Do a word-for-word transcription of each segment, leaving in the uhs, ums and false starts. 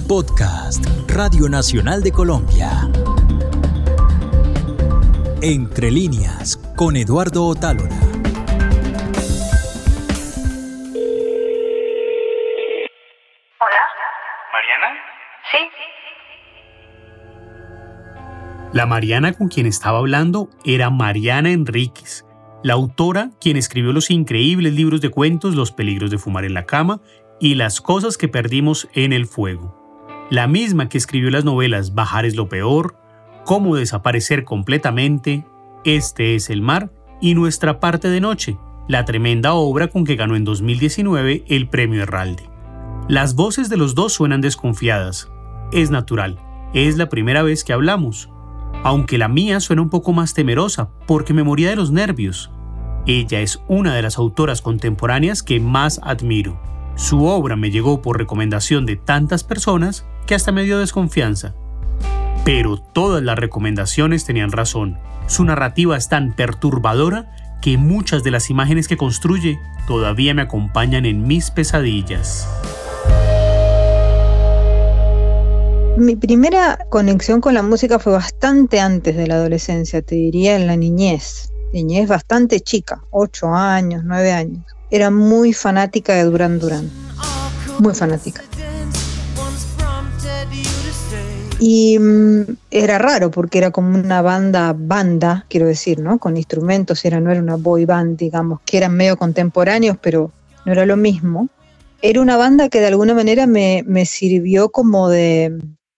Podcast Radio Nacional de Colombia. Entre líneas con Eduardo Otálora. Hola. ¿Mariana? Sí. La Mariana con quien estaba hablando era Mariana Enríquez, la autora quien escribió los increíbles libros de cuentos Los peligros de fumar en la cama y Las cosas que perdimos en el fuego. La misma que escribió las novelas Bajar es lo peor, Cómo desaparecer completamente, Este es el mar y Nuestra parte de noche, la tremenda obra con que ganó en dos mil diecinueve el Premio Herralde. Las voces de los dos suenan desconfiadas. Es natural, es la primera vez que hablamos. Aunque la mía suena un poco más temerosa porque me moría de los nervios. Ella es una de las autoras contemporáneas que más admiro. Su obra me llegó por recomendación de tantas personas que hasta me dio desconfianza. Pero todas las recomendaciones tenían razón. Su narrativa es tan perturbadora que muchas de las imágenes que construye todavía me acompañan en mis pesadillas. Mi primera conexión con la música fue bastante antes de la adolescencia, te diría en la niñez. Niñez bastante chica, ocho años, nueve años. Era muy fanática de Duran Duran, muy fanática. Y mmm, era raro porque era como una banda, banda, quiero decir, ¿no? Con instrumentos, era, no era una boy band, digamos, que eran medio contemporáneos, pero no era lo mismo. Era una banda que de alguna manera me, me sirvió como de,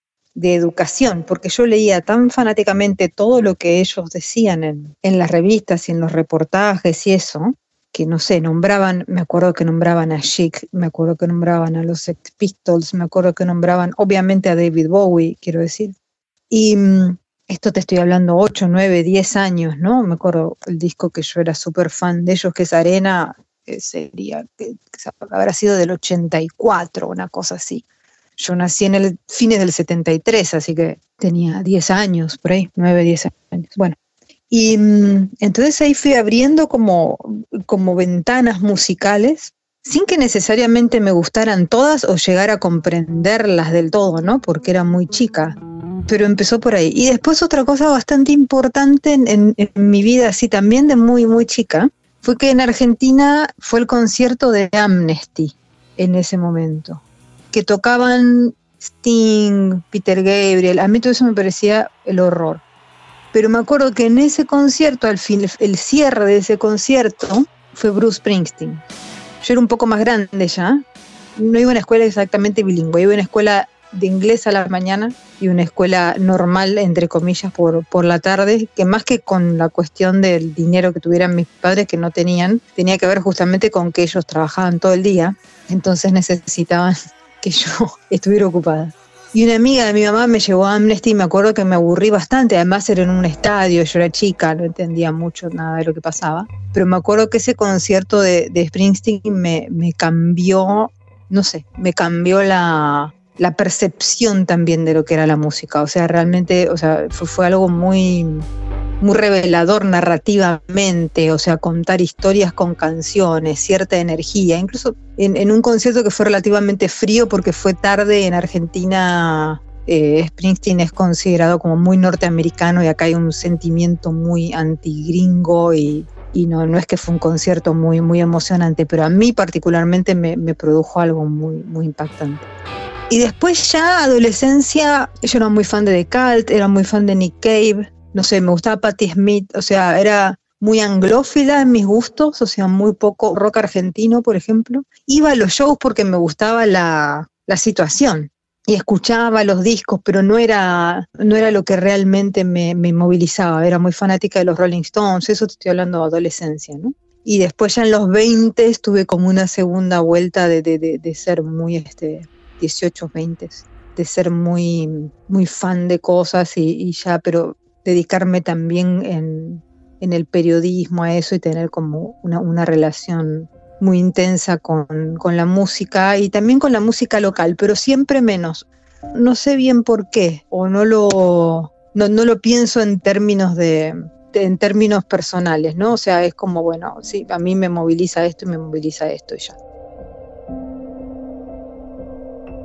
de educación, porque yo leía tan fanáticamente todo lo que ellos decían en, en las revistas y en los reportajes y eso, que no sé, nombraban, me acuerdo que nombraban a Chic, me acuerdo que nombraban a los Sex Pistols, me acuerdo que nombraban obviamente a David Bowie, quiero decir. Y mmm, esto te estoy hablando ocho, nueve, diez años, ¿no? Me acuerdo el disco que yo era súper fan de ellos, que es Arena, que sería, que, que habrá sido del ochenta y cuatro, una cosa así. Yo nací en el fines del setenta y tres, así que tenía diez años, por ahí, nueve, diez años. Bueno. Y mmm, entonces ahí fui abriendo como, como ventanas musicales, sin que necesariamente me gustaran todas o llegar a comprenderlas del todo, ¿no? Porque era muy chica, pero empezó por ahí. Y después otra cosa bastante importante en, en, en mi vida, así también de muy, muy chica, fue que en Argentina fue el concierto de Amnesty en ese momento, que tocaban Sting, Peter Gabriel, a mí todo eso me parecía el horror. Pero me acuerdo que en ese concierto, al fin, el cierre de ese concierto, fue Bruce Springsteen. Yo era un poco más grande ya, no iba a una escuela exactamente bilingüe, iba a una escuela de inglés a la mañana y una escuela normal, entre comillas, por, por la tarde, que más que con la cuestión del dinero que tuvieran mis padres, que no tenían, tenía que ver justamente con que ellos trabajaban todo el día, entonces necesitaban que yo estuviera ocupada. Y una amiga de mi mamá me llevó a Amnesty y me acuerdo que me aburrí bastante, además era en un estadio, yo era chica, no entendía mucho nada de lo que pasaba, pero me acuerdo que ese concierto de, de Springsteen me, me cambió, no sé, me cambió la, la percepción también de lo que era la música, o sea, realmente, o sea, fue, fue algo muy, muy revelador narrativamente, o sea, contar historias con canciones, cierta energía, incluso en, en un concierto que fue relativamente frío porque fue tarde en Argentina. eh, Springsteen es considerado como muy norteamericano y acá hay un sentimiento muy antigringo y, y no, no es que fue un concierto muy, muy emocionante, pero a mí particularmente me, me produjo algo muy, muy impactante. Y después ya adolescencia, yo era muy fan de The Cult, era muy fan de Nick Cave, no sé, me gustaba Patti Smith, o sea, era muy anglófila en mis gustos, o sea, muy poco rock argentino, por ejemplo. Iba a los shows porque me gustaba la, la situación y escuchaba los discos, pero no era, no era lo que realmente me, me movilizaba. Era muy fanática de los Rolling Stones, eso te estoy hablando de adolescencia, ¿no? Y después ya en los veinte tuve como una segunda vuelta de, de, de, de ser muy, este, dieciocho, veinte, de ser muy, muy fan de cosas y, y ya, pero dedicarme también en, en el periodismo a eso y tener como una, una relación muy intensa con, con la música y también con la música local, pero siempre menos. No sé bien por qué, o no lo, no, no lo pienso en términos de, de en términos personales, ¿no? O sea, es como, bueno, sí, a mí me moviliza esto y me moviliza esto y ya.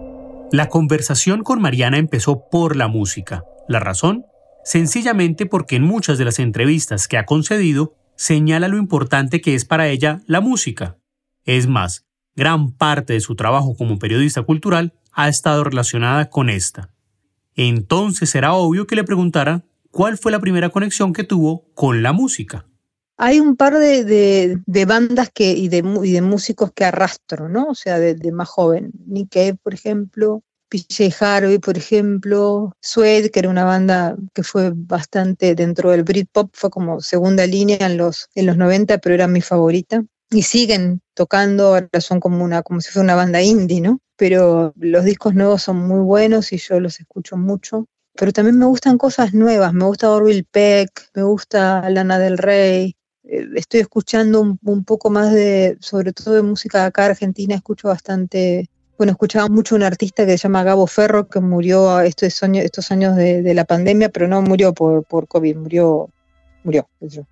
La conversación con Mariana empezó por la música. ¿La razón? Sencillamente porque en muchas de las entrevistas que ha concedido señala lo importante que es para ella la música. Es más, gran parte de su trabajo como periodista cultural ha estado relacionada con esta. Entonces era obvio que le preguntara cuál fue la primera conexión que tuvo con la música. Hay un par de, de, de bandas que, y, de, y de músicos que arrastro, ¿no? O sea, de, de más joven. Nick Cave, por ejemplo, P J Harvey, por ejemplo, Suede, que era una banda que fue bastante dentro del Britpop, fue como segunda línea en los, en los noventa, pero era mi favorita. Y siguen tocando, ahora son como, una, como si fuera una banda indie, ¿no? Pero los discos nuevos son muy buenos y yo los escucho mucho. Pero también me gustan cosas nuevas, me gusta Orville Peck, me gusta Lana Del Rey. Estoy escuchando un, un poco más de, sobre todo de música acá argentina, escucho bastante, bueno, escuchaba mucho un artista que se llama Gabo Ferro, que murió estos años, estos años de, de la pandemia, pero no murió por, por COVID, murió, murió.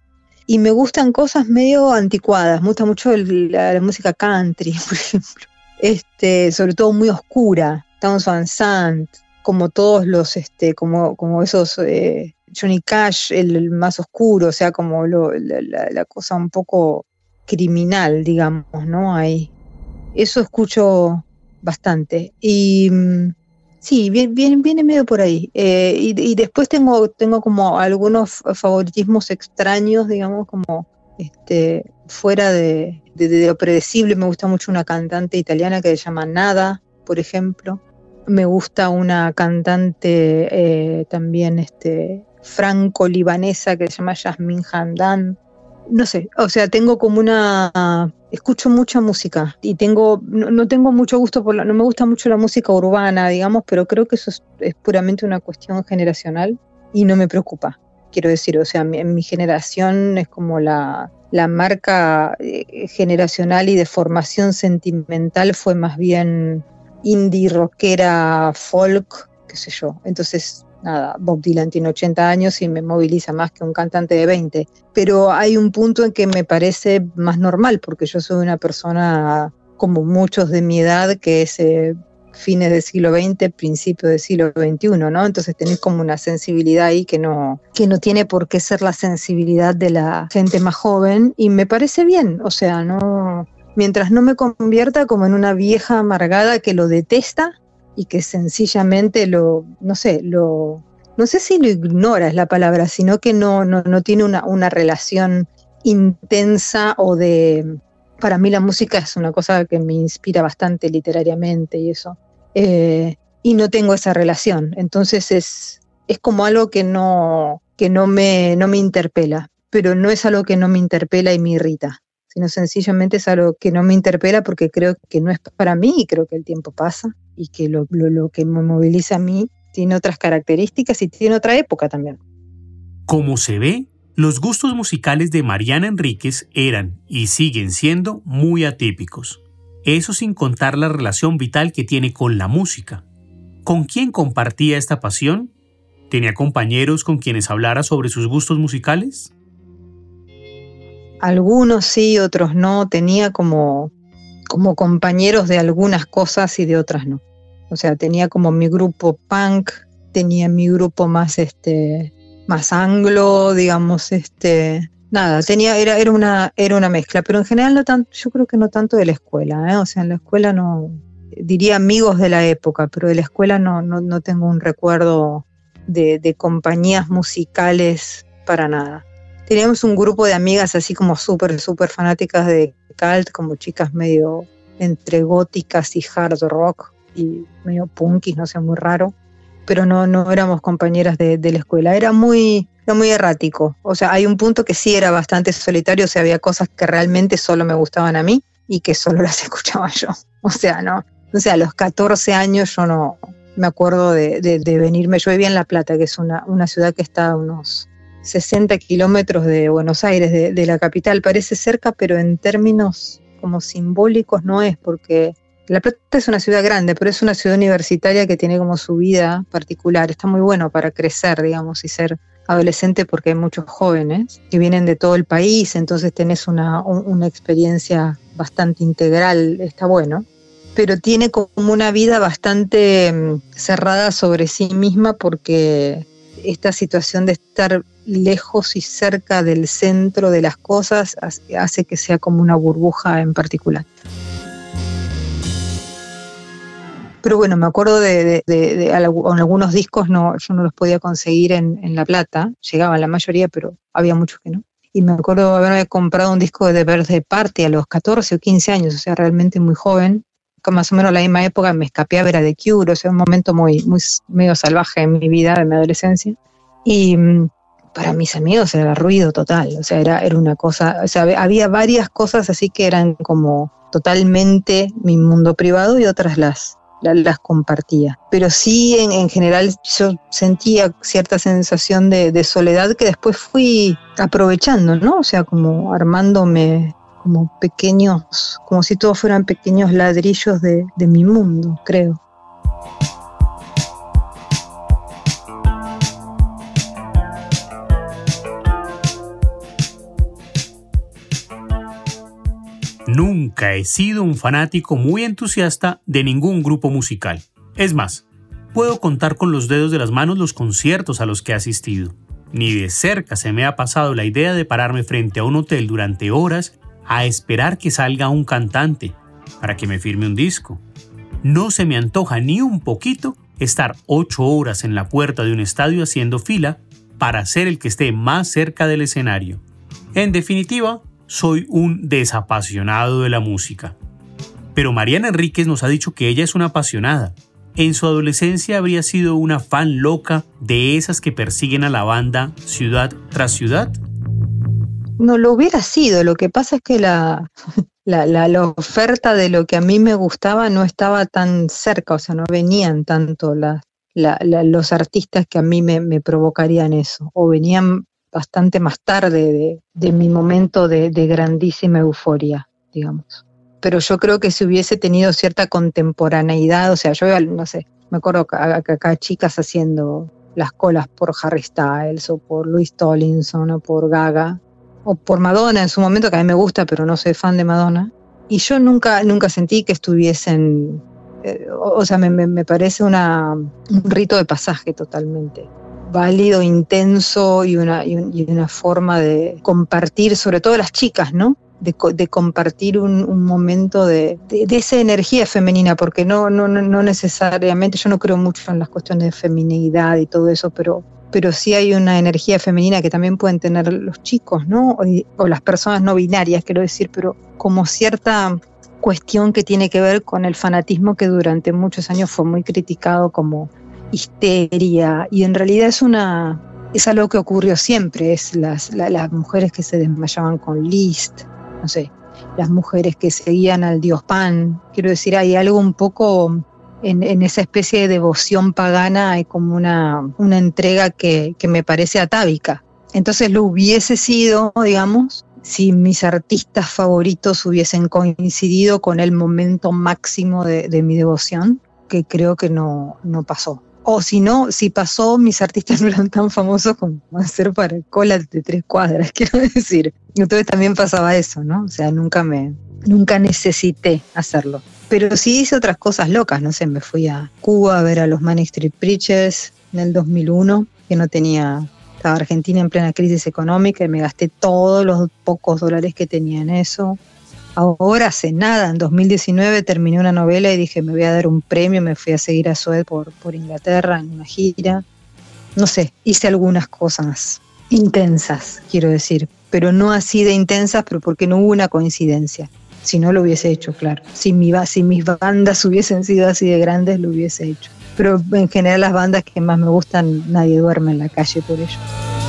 Y me gustan cosas medio anticuadas, me gusta mucho el, la, la música country, por ejemplo, este, sobre todo muy oscura, Townes Van Sant, como todos los, este, como, como esos... Eh, Johnny Cash, el, el más oscuro, o sea, como lo, la, la, la cosa un poco criminal, digamos, ¿no? Ahí. Eso escucho bastante. Y sí, viene, viene, viene medio por ahí. Eh, y, y después tengo, tengo como algunos favoritismos extraños, digamos, como este, fuera de, de, de lo predecible. Me gusta mucho una cantante italiana que se llama Nada, por ejemplo. Me gusta una cantante eh, también este, franco-libanesa que se llama Yasmine Hamdan. No sé, o sea, tengo como una... Escucho mucha música y tengo no, no tengo mucho gusto por la... No me gusta mucho la música urbana, digamos, pero creo que eso es, es puramente una cuestión generacional y no me preocupa, quiero decir. O sea, mi, en mi generación es como la, la marca eh, generacional y de formación sentimental fue más bien... indie, rockera, folk, qué sé yo. Entonces, nada, Bob Dylan tiene ochenta años y me moviliza más que un cantante de veinte. Pero hay un punto en que me parece más normal, porque yo soy una persona, como muchos de mi edad, que es eh, fines del siglo veinte, principios del siglo veintiuno, ¿no? Entonces tenés como una sensibilidad ahí que no, que no tiene por qué ser la sensibilidad de la gente más joven, y me parece bien, o sea, no... Mientras no me convierta como en una vieja amargada que lo detesta y que sencillamente lo, no sé, lo, no sé si lo ignora es la palabra, sino que no, no, no tiene una, una relación intensa o de... Para mí la música es una cosa que me inspira bastante literariamente y eso. Eh, y no tengo esa relación. Entonces es, es como algo que no, que no me, no me interpela, pero no es algo que no me interpela y me irrita, sino sencillamente es algo que no me interpela porque creo que no es para mí y creo que el tiempo pasa y que lo, lo, lo que me moviliza a mí tiene otras características y tiene otra época también. Como se ve, los gustos musicales de Mariana Enríquez eran y siguen siendo muy atípicos. Eso sin contar la relación vital que tiene con la música. ¿Con quién compartía esta pasión? ¿Tenía compañeros con quienes hablara sobre sus gustos musicales? Algunos sí, otros no. Tenía como, como compañeros de algunas cosas y de otras no. O sea, tenía como mi grupo punk, tenía mi grupo más este más anglo, digamos, este nada, tenía era era una era una mezcla, pero en general no tanto, yo creo que no tanto de la escuela, ¿eh? O sea, en la escuela no, diría amigos de la época, pero de la escuela no no, no tengo un recuerdo de, de compañías musicales para nada. Teníamos un grupo de amigas así como súper, súper fanáticas de cult, como chicas medio entre góticas y hard rock y medio punkis, no sé, muy raro. Pero no, no éramos compañeras de, de la escuela. Era muy, era muy errático. O sea, hay un punto que sí era bastante solitario, o sea, había cosas que realmente solo me gustaban a mí y que solo las escuchaba yo. O sea, no. O sea, a los catorce años yo no me acuerdo de, de, de venirme. Yo vivía en La Plata, que es una, una ciudad que está a unos sesenta kilómetros de Buenos Aires, de, de la capital. Parece cerca, pero en términos como simbólicos no es, porque La Plata es una ciudad grande, pero es una ciudad universitaria que tiene como su vida particular. Está muy bueno para crecer, digamos, y ser adolescente, porque hay muchos jóvenes que vienen de todo el país, entonces tenés una, una experiencia bastante integral, está bueno. pero tiene como una vida bastante cerrada sobre sí misma porque esta situación de estar lejos y cerca del centro de las cosas hace que sea como una burbuja en particular. Pero bueno, me acuerdo de, de, de, de algunos discos, no, yo no los podía conseguir en, en La Plata, llegaban la mayoría, pero había muchos que no. Y me acuerdo de haber comprado un disco de The Birthday Party a los catorce o quince años, o sea, realmente muy joven. Más o menos a la misma época me escapé a ver a The Cure, o sea, un momento muy, muy medio salvaje en mi vida, en mi adolescencia. Y para mis amigos era ruido total, o sea, era, era una cosa, o sea, había varias cosas así que eran como totalmente mi mundo privado y otras las, las, las compartía. Pero sí, en, en general, yo sentía cierta sensación de, de soledad que después fui aprovechando, ¿no? O sea, como armándome como pequeños, como si todos fueran pequeños ladrillos de, de mi mundo, creo. Nunca he sido un fanático muy entusiasta de ningún grupo musical. Es más, puedo contar con los dedos de las manos los conciertos a los que he asistido. Ni de cerca se me ha pasado la idea de pararme frente a un hotel durante horas a esperar que salga un cantante para que me firme un disco. No se me antoja ni un poquito estar ocho horas en la puerta de un estadio haciendo fila para ser el que esté más cerca del escenario. En definitiva, soy un desapasionado de la música. Pero Mariana Enríquez nos ha dicho que ella es una apasionada. En su adolescencia habría sido una fan loca de esas que persiguen a la banda ciudad tras ciudad. No lo hubiera sido, lo que pasa es que la, la, la, la oferta de lo que a mí me gustaba no estaba tan cerca, o sea, no venían tanto la, la, la, los artistas que a mí me, me provocarían eso, o venían bastante más tarde de, de mi momento de, de grandísima euforia, digamos. Pero yo creo que si hubiese tenido cierta contemporaneidad, o sea, yo no sé, me acuerdo que acá, acá chicas haciendo las colas por Harry Styles, o por Louis Tomlinson, o por Gaga, o por Madonna en su momento, que a mí me gusta, pero no soy fan de Madonna, y yo nunca, nunca sentí que estuviesen, eh, o, o sea, me, me, me parece una, un rito de pasaje totalmente válido, intenso, y una, y, un, y una forma de compartir, sobre todo las chicas, ¿no? De, de compartir un, un momento de, de, de esa energía femenina, porque no, no, no necesariamente, yo no creo mucho en las cuestiones de feminidad y todo eso, pero pero sí hay una energía femenina que también pueden tener los chicos, ¿no? O, o las personas no binarias, quiero decir, pero como cierta cuestión que tiene que ver con el fanatismo que durante muchos años fue muy criticado como histeria, y en realidad es una es algo que ocurrió siempre, es las, la, las mujeres que se desmayaban con Liszt, no sé, las mujeres que seguían al dios Pan, quiero decir, hay algo un poco... En, en esa especie de devoción pagana hay como una, una entrega que, que me parece atávica. Entonces lo hubiese sido, digamos, si mis artistas favoritos hubiesen coincidido con el momento máximo de, de mi devoción, que creo que no, no pasó. O si no, si pasó, mis artistas no eran tan famosos como hacer para colas de tres cuadras, quiero decir. Entonces también pasaba eso, ¿no? O sea, nunca me, nunca necesité hacerlo. Pero sí hice otras cosas locas, no sé, me fui a Cuba a ver a los Manic Street Preachers en el dos mil uno, que no tenía, estaba Argentina en plena crisis económica y me gasté todos los pocos dólares que tenía en eso. Ahora hace nada, en dos mil diecinueve terminé una novela y dije me voy a dar un premio, me fui a seguir a Zoé por, por Inglaterra en una gira. No sé, hice algunas cosas intensas, quiero decir, pero no así de intensas, pero porque no hubo una coincidencia. Si no, lo hubiese hecho, claro. Si, mi, si mis bandas hubiesen sido así de grandes, lo hubiese hecho. Pero en general las bandas que más me gustan, nadie duerme en la calle por ello.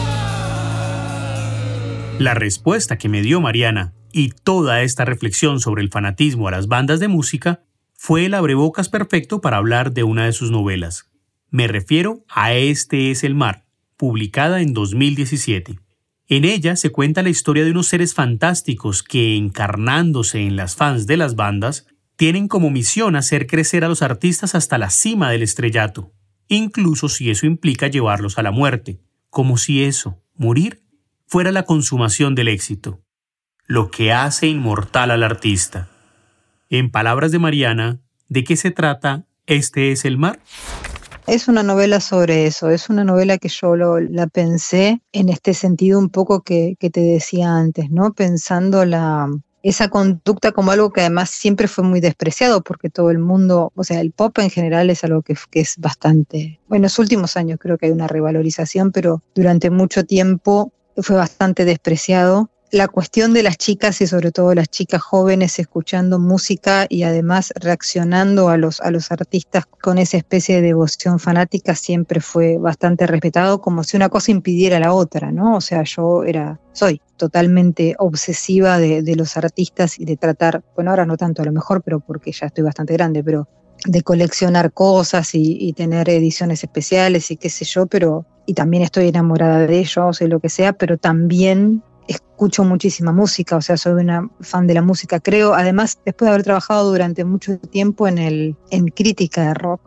La respuesta que me dio Mariana y toda esta reflexión sobre el fanatismo a las bandas de música fue el abrebocas perfecto para hablar de una de sus novelas. Me refiero a Este es el mar, publicada en dos mil diecisiete. En ella se cuenta la historia de unos seres fantásticos que, encarnándose en las fans de las bandas, tienen como misión hacer crecer a los artistas hasta la cima del estrellato, incluso si eso implica llevarlos a la muerte, como si eso, morir, fuera la consumación del éxito, lo que hace inmortal al artista. En palabras de Mariana, ¿De qué se trata Este es el mar? Es una novela sobre eso, es una novela que yo lo, la pensé en este sentido un poco que, que te decía antes, ¿no? Pensando la, esa conducta como algo que además siempre fue muy despreciado porque todo el mundo, o sea, el pop en general es algo que, que es bastante, bueno, en los últimos años creo que hay una revalorización, pero durante mucho tiempo fue bastante despreciado. La cuestión de las chicas y sobre todo las chicas jóvenes escuchando música y además reaccionando a los, a los artistas con esa especie de devoción fanática siempre fue bastante respetado, como si una cosa impidiera la otra, ¿no? O sea, yo era, soy totalmente obsesiva de, de los artistas y de tratar, bueno, ahora no tanto a lo mejor, pero porque ya estoy bastante grande, pero de coleccionar cosas y, y tener ediciones especiales y qué sé yo, pero y también estoy enamorada de ellos y lo que sea, pero también escucho muchísima música, o sea, soy una fan de la música, creo. Además, después de haber trabajado durante mucho tiempo en, el, en crítica de rock,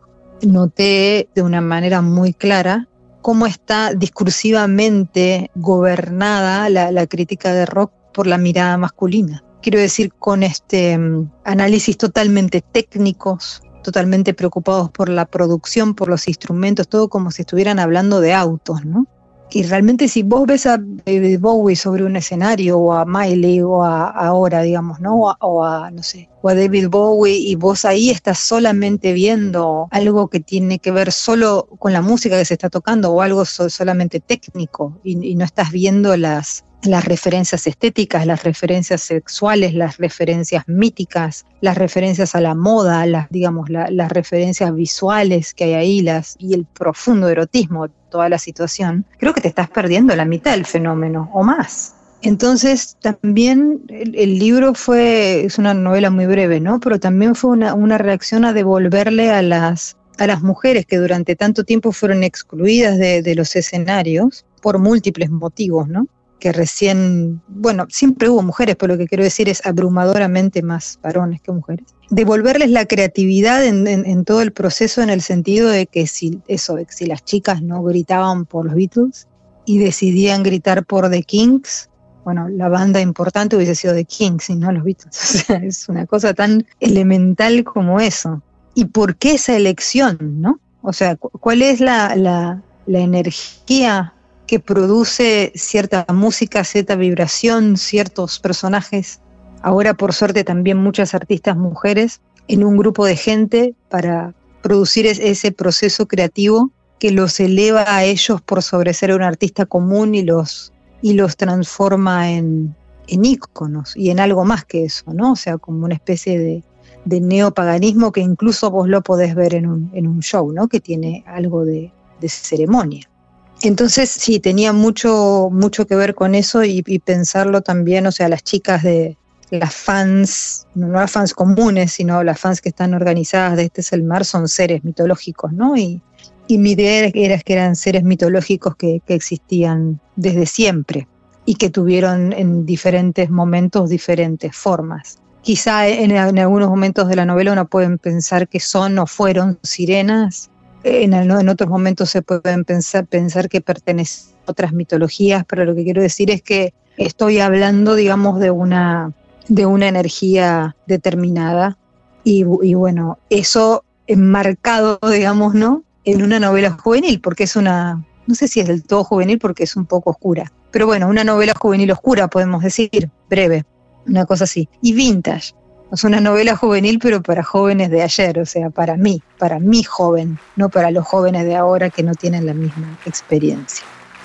noté de una manera muy clara cómo está discursivamente gobernada la, la crítica de rock por la mirada masculina. Quiero decir, con este um, análisis totalmente técnicos, totalmente preocupados por la producción, por los instrumentos, todo como si estuvieran hablando de autos, ¿no? Y realmente si vos ves a David Bowie sobre un escenario, o a Miley, o a, a ahora, digamos, ¿no? O a, o a, no sé, o a David Bowie, y vos ahí estás solamente viendo algo que tiene que ver solo con la música que se está tocando, o algo so, solamente técnico, y, y no estás viendo las, las referencias estéticas, las referencias sexuales, las referencias míticas, las referencias a la moda, las, digamos, la, las referencias visuales que hay ahí, las, y el profundo erotismo, toda la situación, creo que te estás perdiendo la mitad del fenómeno, o más. Entonces, también el, el libro fue, es una novela muy breve, ¿no? Pero también fue una, una reacción a devolverle a las, a las mujeres que durante tanto tiempo fueron excluidas de, de los escenarios por múltiples motivos, ¿no? Que recién, bueno, siempre hubo mujeres, pero lo que quiero decir es abrumadoramente más varones que mujeres. Devolverles la creatividad en, en, en todo el proceso, en el sentido de que si, eso, de que si las chicas no gritaban por los Beatles y decidían gritar por The Kinks, bueno, la banda importante hubiese sido The Kinks y no los Beatles. O sea, es una cosa tan elemental como eso. ¿Y por qué esa elección, no? O sea, ¿cuál es la, la, la energía que produce cierta música, cierta vibración, ciertos personajes? Ahora, por suerte, también muchas artistas mujeres en un grupo de gente para producir ese proceso creativo que los eleva a ellos por sobre ser un artista común y los, y los transforma en, en íconos y en algo más que eso, ¿no? O sea, como una especie de, de neopaganismo que incluso vos lo podés ver en un, en un show, ¿no? Que tiene algo de, de ceremonia. Entonces, sí, tenía mucho, mucho que ver con eso y, y pensarlo también, o sea, las chicas de las fans, no las fans comunes, sino las fans que están organizadas de Este es el mar, son seres mitológicos, ¿no? Y, y mi idea era que eran seres mitológicos que, que existían desde siempre y que tuvieron en diferentes momentos diferentes formas. Quizá en, en algunos momentos de la novela uno puede pensar que son o fueron sirenas, en, en otros momentos se pueden pensar, pensar que pertenecen a otras mitologías, pero lo que quiero decir es que estoy hablando, digamos, de una... de una energía determinada y, y bueno, eso enmarcado, digamos, ¿no? En una novela juvenil, porque es una, no sé si es del todo juvenil porque es un poco oscura, pero bueno, una novela juvenil oscura, podemos decir, breve, una cosa así. Y vintage, es una novela juvenil pero para jóvenes de ayer, o sea, para mí, para mi joven, no para los jóvenes de ahora que no tienen la misma experiencia.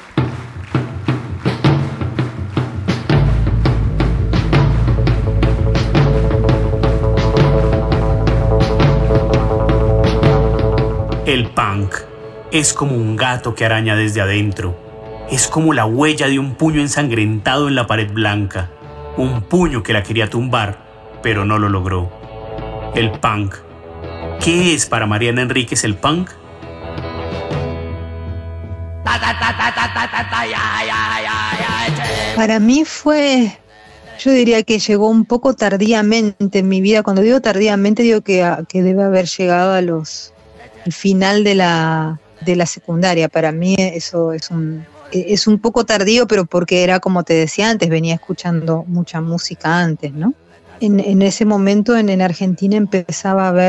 El punk es como un gato que araña desde adentro. Es como la huella de un puño ensangrentado en la pared blanca. Un puño que la quería tumbar, pero no lo logró. El punk. ¿Qué es para Mariana Enríquez el punk? Para mí fue... Yo diría que llegó un poco tardíamente en mi vida. Cuando digo tardíamente, digo que, que debe haber llegado a los... al final de la, de la secundaria. Para mí eso es un, es un poco tardío, pero porque era, como te decía antes, venía escuchando mucha música antes, ¿no? En, en ese momento en, en Argentina empezaba a haber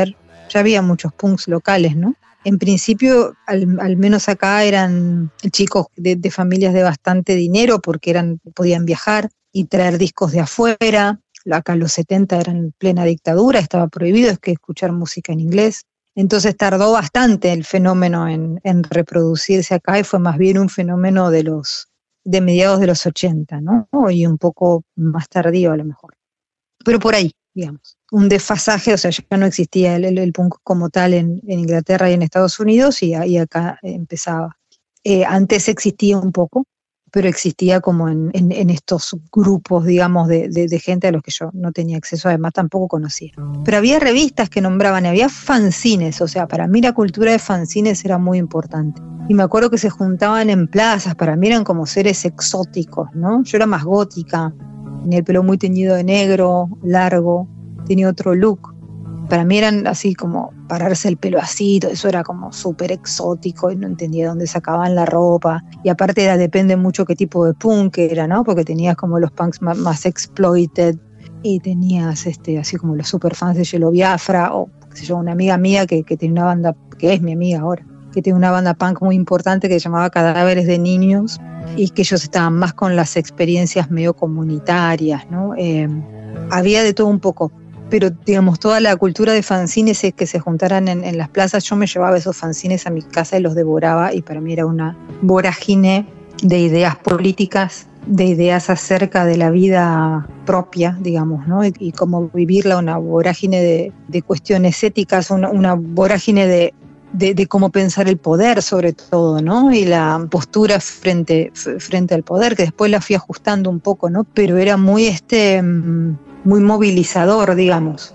ya había muchos punks locales, ¿no? En principio, al, al menos acá eran chicos de, de familias de bastante dinero porque eran, podían viajar y traer discos de afuera. Acá los setenta eran plena dictadura, estaba prohibido es que escuchar música en inglés. Entonces tardó bastante el fenómeno en, en reproducirse acá y fue más bien un fenómeno de los de mediados de los ochenta, ¿no? Y un poco más tardío a lo mejor. Pero por ahí, digamos. Un desfasaje, o sea, ya no existía el, el, el punk como tal en, en Inglaterra y en Estados Unidos y ahí acá empezaba. Eh, antes existía un poco, pero existía como en, en, en estos grupos, digamos, de, de, de gente a los que yo no tenía acceso, además tampoco conocía. Pero había revistas que nombraban, había fanzines, o sea, para mí la cultura de fanzines era muy importante. Y me acuerdo que se juntaban en plazas, para mí eran como seres exóticos, ¿no? Yo era más gótica, tenía el pelo muy teñido de negro, largo, tenía otro look. Para mí eran así como pararse el pelo así, todo eso era como súper exótico y no entendía dónde sacaban la ropa. Y aparte era, depende mucho qué tipo de punk era, ¿no? Porque tenías como los punks más, más exploited y tenías este, así como los super fans de Yellow Biafra o qué sé yo, una amiga mía que, que tiene una banda, que es mi amiga ahora, que tiene una banda punk muy importante que se llamaba Cadáveres de Niños y que ellos estaban más con las experiencias medio comunitarias, ¿no? Eh, había de todo un poco. Pero, digamos, toda la cultura de fanzines es que se juntaran en, en las plazas. Yo me llevaba esos fanzines a mi casa y los devoraba y para mí era una vorágine de ideas políticas, de ideas acerca de la vida propia, digamos, ¿no? Y, y cómo vivirla, una vorágine de, de cuestiones éticas, una, una vorágine de, de, de cómo pensar el poder sobre todo, ¿no? Y la postura frente, frente al poder, que después la fui ajustando un poco, ¿no? Pero era muy este... muy movilizador, digamos.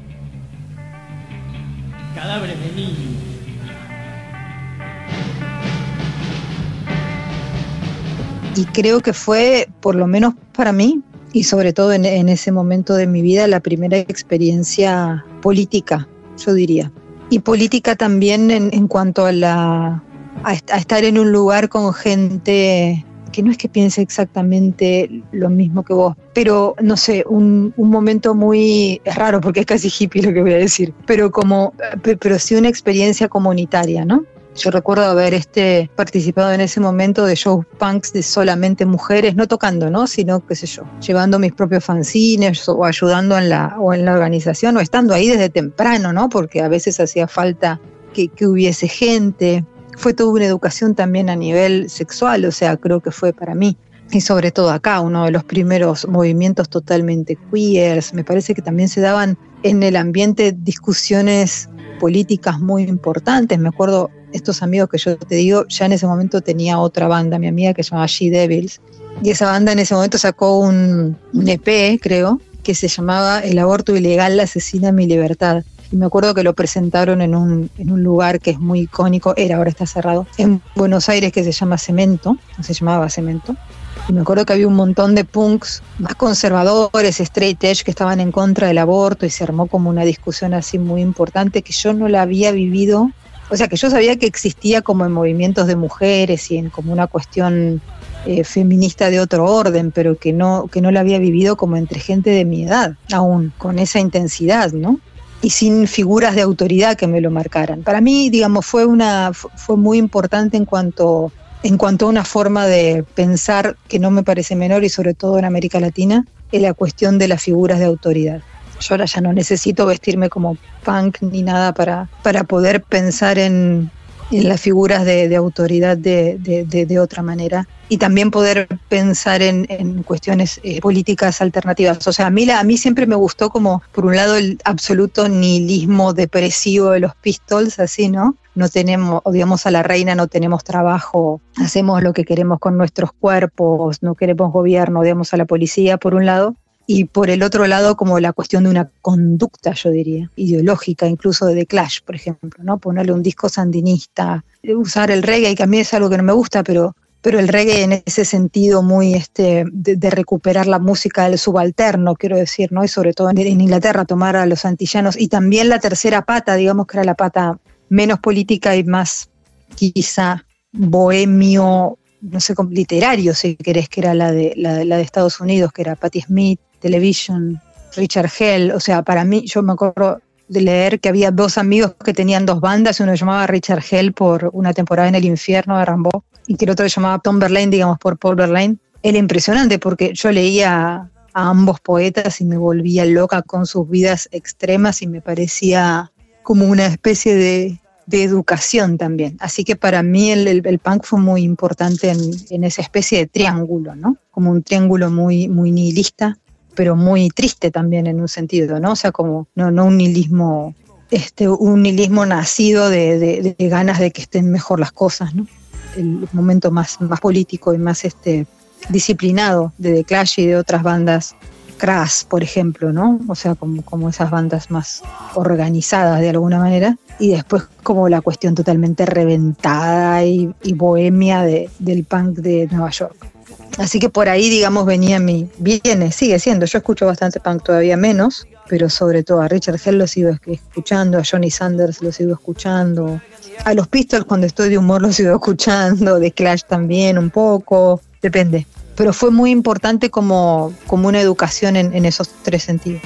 Cadáveres de niños. Y creo que fue, por lo menos para mí, y sobre todo en, en ese momento de mi vida, la primera experiencia política, yo diría. Y política también en, en cuanto a, la, a, a estar en un lugar con gente que no es que piense exactamente lo mismo que vos, pero no sé, un, un momento muy, es raro porque es casi hippie lo que voy a decir, pero como, pero sí una experiencia comunitaria, ¿no? Yo recuerdo haber este, participado en ese momento de shows punks de solamente mujeres, no tocando, ¿no? Sino, qué sé yo, llevando mis propios fanzines o ayudando en la, o en la organización o estando ahí desde temprano, ¿no? Porque a veces hacía falta que, que hubiese gente. Fue toda una educación también a nivel sexual, o sea, creo que fue para mí, y sobre todo acá, uno de los primeros movimientos totalmente queers. Me parece que también se daban en el ambiente discusiones políticas muy importantes. Me acuerdo, estos amigos que yo te digo, ya en ese momento tenía otra banda, mi amiga que se llamaba She Devils, y esa banda en ese momento sacó un, un E P, creo, que se llamaba El aborto ilegal asesina mi libertad. Y me acuerdo que lo presentaron en un, en un lugar que es muy icónico, era, ahora está cerrado, en Buenos Aires, que se llama Cemento, no se llamaba Cemento. Y me acuerdo que había un montón de punks más conservadores, straight edge, que estaban en contra del aborto y se armó como una discusión así muy importante que yo no la había vivido. O sea, que yo sabía que existía como en movimientos de mujeres y en como una cuestión eh, feminista de otro orden, pero que no, que no la había vivido como entre gente de mi edad, aún con esa intensidad, ¿no? Y sin figuras de autoridad que me lo marcaran. Para mí, digamos, fue una fue muy importante en cuanto, en cuanto a una forma de pensar que no me parece menor, y sobre todo en América Latina, es la cuestión de las figuras de autoridad. Yo ahora ya no necesito vestirme como punk ni nada para, para poder pensar en, en las figuras de, de autoridad de, de, de, de otra manera, y también poder pensar en, en cuestiones eh, políticas alternativas. O sea, a mí, la, a mí siempre me gustó como, por un lado, el absoluto nihilismo depresivo de los Pistols, así, ¿no? No tenemos, odiamos a la reina, no tenemos trabajo, hacemos lo que queremos con nuestros cuerpos, no queremos gobierno, odiamos a la policía, por un lado. Y por el otro lado, como la cuestión de una conducta, yo diría, ideológica, incluso de The Clash, por ejemplo, ¿no? Ponerle un disco sandinista, usar el reggae, que a mí es algo que no me gusta, pero, pero el reggae en ese sentido muy este de, de recuperar la música del subalterno, quiero decir, ¿no? Y sobre todo en, en Inglaterra, tomar a los antillanos, y también la tercera pata, digamos que era la pata menos política y más quizá bohemio, no sé, literario, si querés, que era la de, la, la de Estados Unidos, que era Patti Smith, Television, Richard Hell. O sea, para mí, yo me acuerdo de leer que había dos amigos que tenían dos bandas, uno se llamaba Richard Hell por Una temporada en el infierno de Rimbaud y que el otro se llamaba Tom Verlaine, digamos, por Paul Verlaine. Era impresionante porque yo leía a ambos poetas y me volvía loca con sus vidas extremas y me parecía como una especie de, de educación también. Así que para mí el, el, el punk fue muy importante en, en esa especie de triángulo, ¿no? Como un triángulo muy, muy nihilista, pero muy triste también en un sentido, ¿no? O sea, como no, no un nihilismo, este, un nihilismo nacido de, de, de ganas de que estén mejor las cosas, ¿no? El momento más, más político y más este, disciplinado de The Clash y de otras bandas, Crass, por ejemplo, ¿no? O sea, como, como esas bandas más organizadas de alguna manera, y después como la cuestión totalmente reventada y, y bohemia de, del punk de Nueva York. Así que por ahí, digamos, venía mi... Viene, sigue siendo. Yo escucho bastante punk, todavía menos, pero sobre todo a Richard Hell lo sigo escuchando, a Johnny Sanders lo sigo escuchando, a los Pistols cuando estoy de humor lo sigo escuchando, The Clash también un poco, depende. Pero fue muy importante como, como una educación en, en esos tres sentidos.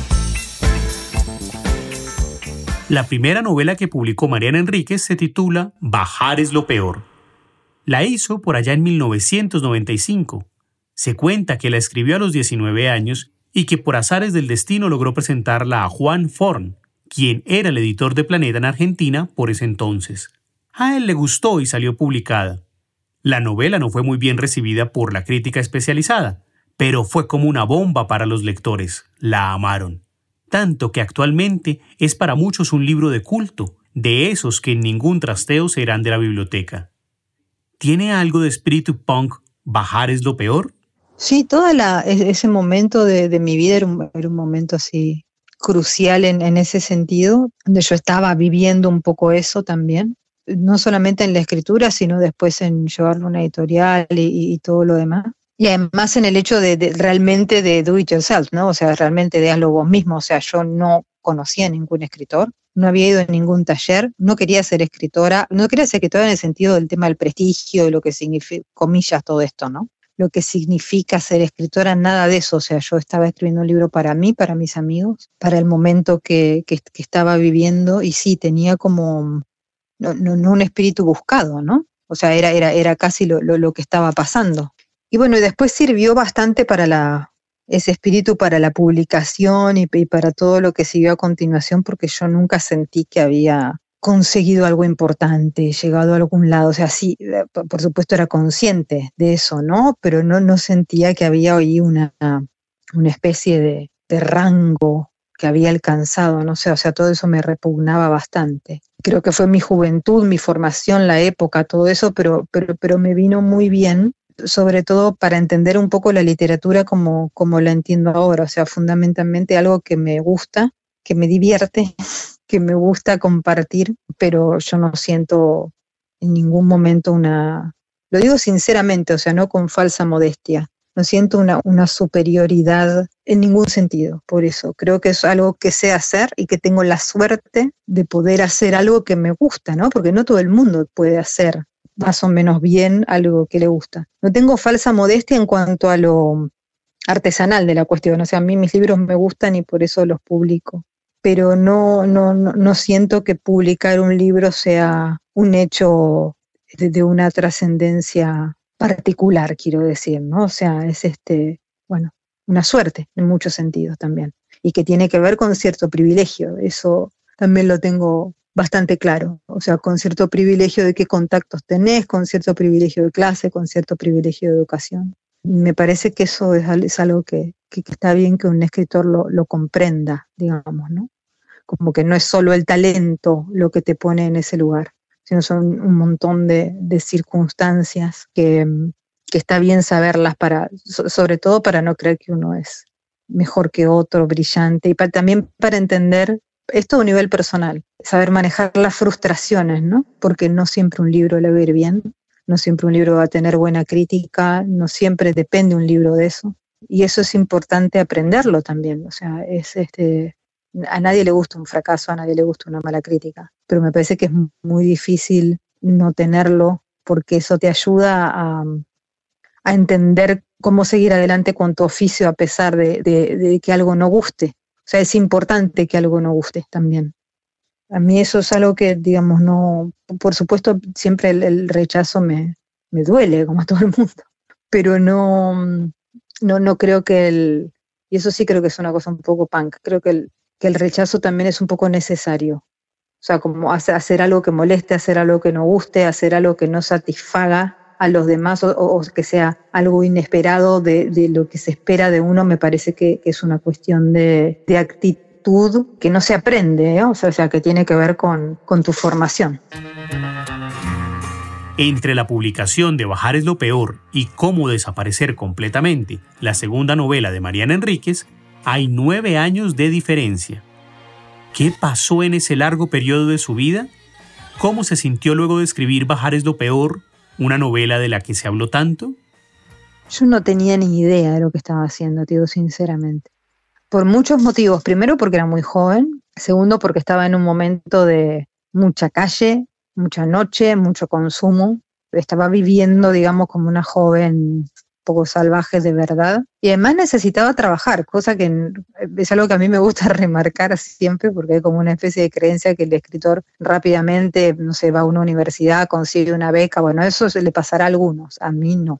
La primera novela que publicó Mariana Enríquez se titula Bajar es lo peor. La hizo por allá en mil novecientos noventa y cinco. Se cuenta que la escribió a los diecinueve años y que por azares del destino logró presentarla a Juan Forn, quien era el editor de Planeta en Argentina por ese entonces. A él le gustó y salió publicada. La novela no fue muy bien recibida por la crítica especializada, pero fue como una bomba para los lectores. La amaron. Tanto que actualmente es para muchos un libro de culto, de esos que en ningún trasteo se irán de la biblioteca. ¿Tiene algo de espíritu punk Bajar es lo peor? Sí, todo ese momento de, de mi vida era un, era un momento así crucial en, en ese sentido, donde yo estaba viviendo un poco eso también, no solamente en la escritura, sino después en llevarlo a una editorial y, y todo lo demás. Y además en el hecho de, de realmente de do it yourself, ¿no? O sea, realmente de hazlo vos mismo. O sea, yo no conocía a ningún escritor, no había ido a ningún taller, no quería ser escritora, no quería ser escritora en el sentido del tema del prestigio, de lo que significa, comillas, todo esto, ¿no? Lo que significa ser escritora, nada de eso. O sea, yo estaba escribiendo un libro para mí, para mis amigos, para el momento que, que, que estaba viviendo, y sí, tenía como, no, no, no un espíritu buscado, ¿no? O sea, era, era, era casi lo, lo, lo que estaba pasando. Y bueno, y después sirvió bastante para la, ese espíritu para la publicación y, y para todo lo que siguió a continuación, porque yo nunca sentí que había conseguido algo importante, llegado a algún lado. O sea, sí, por supuesto era consciente de eso, ¿no? Pero no, no sentía que había hoy una, una especie de, de rango que había alcanzado, no sé, o sea, todo eso me repugnaba bastante. Creo que fue mi juventud, mi formación, la época, todo eso, pero, pero, pero me vino muy bien, sobre todo para entender un poco la literatura como, como la entiendo ahora. O sea, fundamentalmente algo que me gusta, que me divierte, que me gusta compartir, pero yo no siento en ningún momento una, lo digo sinceramente, o sea, no con falsa modestia, no siento una, una superioridad en ningún sentido. Por eso creo que es algo que sé hacer y que tengo la suerte de poder hacer algo que me gusta, ¿no? Porque no todo el mundo puede hacer más o menos bien algo que le gusta. No tengo falsa modestia en cuanto a lo artesanal de la cuestión. O sea, a mí mis libros me gustan y por eso los publico. Pero no, no, no, no siento que publicar un libro sea un hecho de, de una trascendencia particular, quiero decir, ¿no? O sea, es este, bueno, una suerte en muchos sentidos también. Y que tiene que ver con cierto privilegio. Eso también lo tengo bastante claro. O sea, con cierto privilegio de qué contactos tenés, con cierto privilegio de clase, con cierto privilegio de educación. Me parece que eso es, es algo que, que, que está bien que un escritor lo, lo comprenda, digamos, ¿no? Como que no es solo el talento lo que te pone en ese lugar, sino son un montón de, de circunstancias que, que está bien saberlas, para, sobre todo para no creer que uno es mejor que otro, brillante, y para, también para entender esto a un nivel personal, saber manejar las frustraciones, ¿no? Porque no siempre un libro le va a ir bien, no siempre un libro va a tener buena crítica, no siempre depende un libro de eso, y eso es importante aprenderlo también. O sea, es este, a nadie le gusta un fracaso, a nadie le gusta una mala crítica, pero me parece que es muy difícil no tenerlo, porque eso te ayuda a, a entender cómo seguir adelante con tu oficio a pesar de, de, de que algo no guste. O sea, es importante que algo no guste también. A mí eso es algo que, digamos, no... Por supuesto, siempre el, el rechazo me, me duele, como a todo el mundo. Pero no, no, no creo que el... Y eso sí creo que es una cosa un poco punk. Creo que el, que el rechazo también es un poco necesario. O sea, como hacer, hacer algo que moleste, hacer algo que no guste, hacer algo que no satisfaga a los demás o, o que sea algo inesperado de, de lo que se espera de uno, me parece que, que es una cuestión de, de actitud que no se aprende, ¿eh? o, sea, o sea, que tiene que ver con, con tu formación. Entre la publicación de Bajar es lo peor y Cómo desaparecer completamente, la segunda novela de Mariana Enríquez, hay nueve años de diferencia. ¿Qué pasó en ese largo periodo de su vida? ¿Cómo se sintió luego de escribir Bajar es lo peor, una novela de la que se habló tanto? Yo no tenía ni idea de lo que estaba haciendo, te digo sinceramente. Por muchos motivos. Primero porque era muy joven. Segundo porque estaba en un momento de mucha calle, mucha noche, mucho consumo. Estaba viviendo, digamos, como una joven poco salvaje de verdad. Y además necesitaba trabajar, cosa que es algo que a mí me gusta remarcar siempre, porque hay como una especie de creencia que el escritor rápidamente, no sé, va a una universidad, consigue una beca. Bueno, eso se le pasará a algunos, a mí no.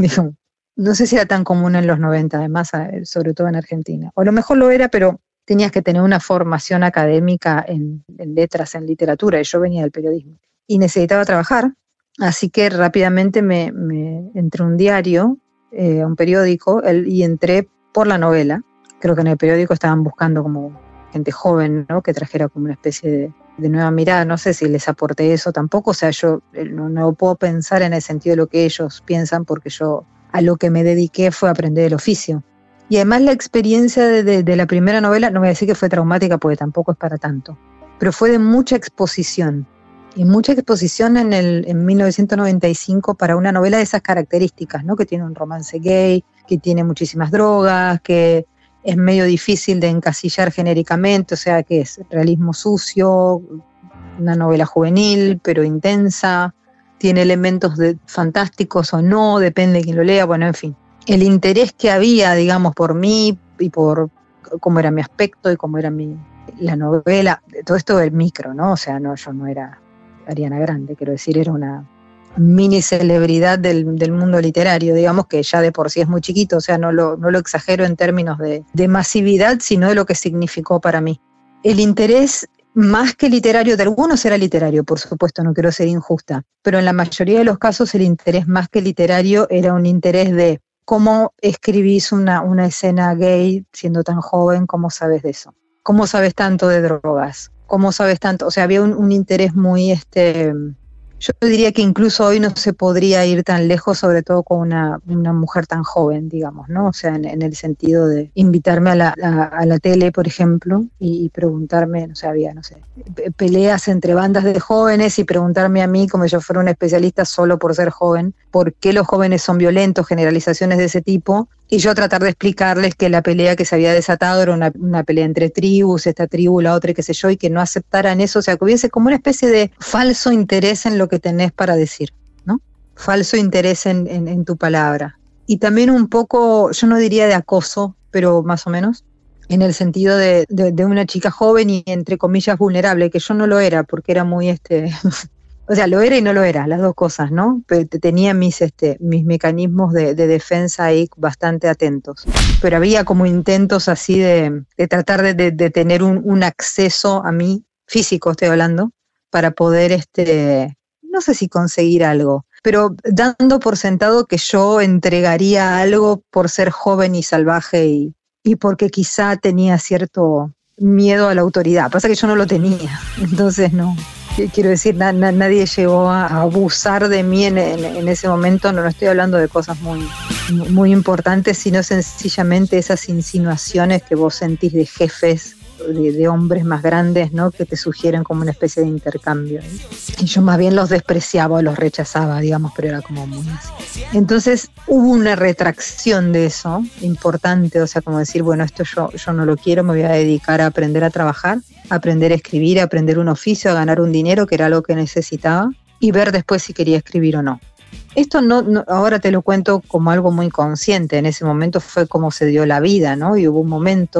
No sé si era tan común en los noventa, además, sobre todo en Argentina. O a lo mejor lo era, pero tenías que tener una formación académica en, en letras, en literatura, y yo venía del periodismo. Y necesitaba trabajar, así que rápidamente me, me entré a un diario, eh, a un periódico, el, y entré por la novela. Creo que en el periódico estaban buscando como gente joven, ¿no? Que trajera como una especie de, de nueva mirada. No sé si les aporté eso tampoco, o sea, yo no, no puedo pensar en el sentido de lo que ellos piensan, porque yo a lo que me dediqué fue aprender el oficio. Y además la experiencia de, de, de la primera novela, no voy a decir que fue traumática porque tampoco es para tanto, pero fue de mucha exposición. Y mucha exposición en, el, en mil novecientos noventa y cinco para una novela de esas características, ¿no? Que tiene un romance gay, que tiene muchísimas drogas, que es medio difícil de encasillar genéricamente, o sea, que es realismo sucio, una novela juvenil, pero intensa, tiene elementos de, fantásticos o no, depende de quién lo lea, bueno, en fin. El interés que había, digamos, por mí y por cómo era mi aspecto y cómo era mi, la novela, todo esto del micro, ¿no? O sea, no, yo no era Ariana Grande, quiero decir, era una mini celebridad del, del mundo literario, digamos, que ya de por sí es muy chiquito, o sea, no lo, no lo exagero en términos de, de masividad, sino de lo que significó para mí. El interés más que literario, de algunos era literario, por supuesto, no quiero ser injusta, pero en la mayoría de los casos el interés más que literario era un interés de cómo escribís una, una escena gay siendo tan joven, cómo sabes de eso, cómo sabes tanto de drogas, cómo sabes tanto, o sea, había un, un interés muy, este, yo diría que incluso hoy no se podría ir tan lejos, sobre todo con una, una mujer tan joven, digamos, ¿no? O sea, en, en el sentido de invitarme a la, a, a la tele, por ejemplo, y, y preguntarme, no sé, había, no sé, peleas entre bandas de jóvenes y preguntarme a mí, como si yo fuera una especialista solo por ser joven, por qué los jóvenes son violentos, generalizaciones de ese tipo, y yo tratar de explicarles que la pelea que se había desatado era una, una pelea entre tribus, esta tribu, la otra, qué sé yo, y que no aceptaran eso, o sea, que hubiese como una especie de falso interés en lo que tenés para decir, ¿no? Falso interés en, en, en tu palabra. Y también un poco, yo no diría de acoso, pero más o menos, en el sentido de, de, de una chica joven y entre comillas vulnerable, que yo no lo era, porque era muy, este... O sea, lo era y no lo era, las dos cosas, ¿no? Pero tenía mis, este, mis mecanismos de, de defensa ahí bastante atentos. Pero había como intentos así de, de tratar de, de, de tener un, un acceso a mí, físico estoy hablando, para poder, este, no sé si conseguir algo, pero dando por sentado que yo entregaría algo por ser joven y salvaje y, y porque quizá tenía cierto miedo a la autoridad. Pasa que yo no lo tenía, entonces no... Quiero decir, na, na, nadie llegó a abusar de mí en, en, en ese momento, no, no estoy hablando de cosas muy, muy importantes, sino sencillamente esas insinuaciones que vos sentís de jefes, de, de hombres más grandes, ¿no? Que te sugieren como una especie de intercambio, ¿eh? Y yo más bien los despreciaba o los rechazaba, digamos, pero era como muy así. Entonces hubo una retracción de eso importante, o sea, como decir, bueno, esto yo, yo no lo quiero, me voy a dedicar a aprender a trabajar, a aprender a escribir, a aprender un oficio, a ganar un dinero, que era algo que necesitaba, y ver después si quería escribir o no. Esto no, no, ahora te lo cuento como algo muy consciente, en ese momento fue como se dio la vida, ¿no? Y hubo un momento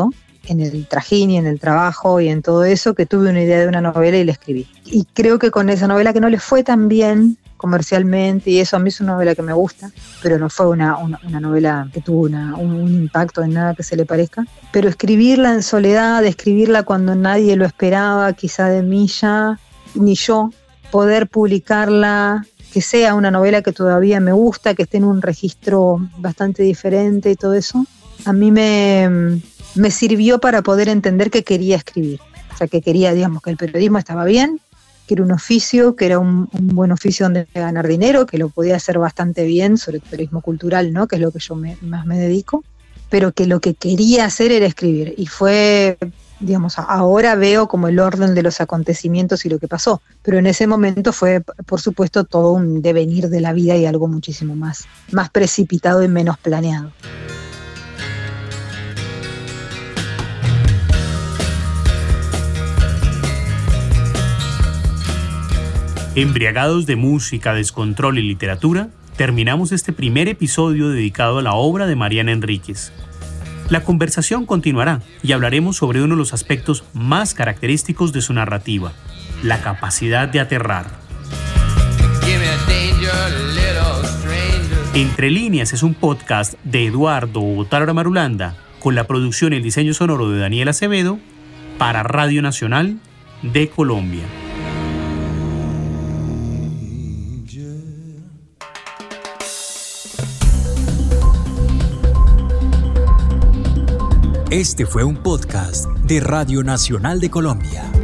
en el trajín y en el trabajo y en todo eso, que tuve una idea de una novela y la escribí. Y creo que con esa novela, que no le fue tan bien comercialmente, y eso a mí es una novela que me gusta, pero no fue una, una, una novela que tuvo una, un, un impacto en nada que se le parezca, pero escribirla en soledad, escribirla cuando nadie lo esperaba, quizá de mí ya, ni yo, poder publicarla, que sea una novela que todavía me gusta, que esté en un registro bastante diferente y todo eso, a mí me, me sirvió para poder entender que quería escribir, o sea, que quería, digamos, que el periodismo estaba bien, que era un oficio, que era un, un buen oficio donde ganar dinero, que lo podía hacer bastante bien, sobre el periodismo cultural, ¿no? Que es lo que yo me, más me dedico, pero que lo que quería hacer era escribir. Y fue, digamos, ahora veo como el orden de los acontecimientos y lo que pasó, pero en ese momento fue, por supuesto, todo un devenir de la vida y algo muchísimo más, más precipitado y menos planeado. Embriagados de música, descontrol y literatura, terminamos este primer episodio dedicado a la obra de Mariana Enríquez. La conversación continuará y hablaremos sobre uno de los aspectos más característicos de su narrativa, la capacidad de aterrar. Entre líneas es un podcast de Eduardo Otálora Marulanda, con la producción y el diseño sonoro de Daniel Acevedo, para Radio Nacional de Colombia. Este fue un podcast de Radio Nacional de Colombia.